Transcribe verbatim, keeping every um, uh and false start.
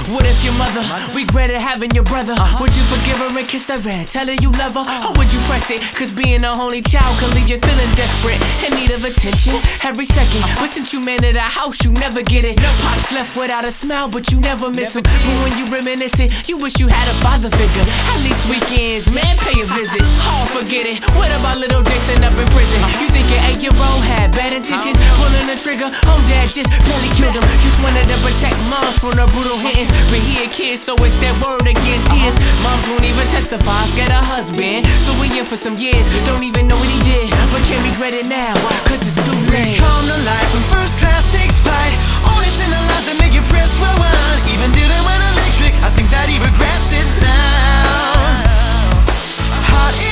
What if your mother regretted having your brother? Would you forgive her and kiss her and tell her you love her? Or would you press it? Cause being a only child can leave you feeling desperate, in need of attention every second. But since you man of the house, you never get it. Pops left without a smile, but you never miss him. But when you reminisce it, you wish you had a father figure. At least weekends, man, pay a visit. Oh, forget it. What about little Jason up in prison? You think your eight-year-old had bad intentions? Pulling the trigger, oh dad just barely killed him. Just wanted to protect moms from the brutal hittings. But he a kid, so it's that word against his. Moms won't even testify, scared her husband. So we in for some years, don't even know what he did, but can't regret it now, cause it's too late. Come to life in first class, six flight. Only send the lines that make you press rewind. Even did it when electric, I think that he regrets it now.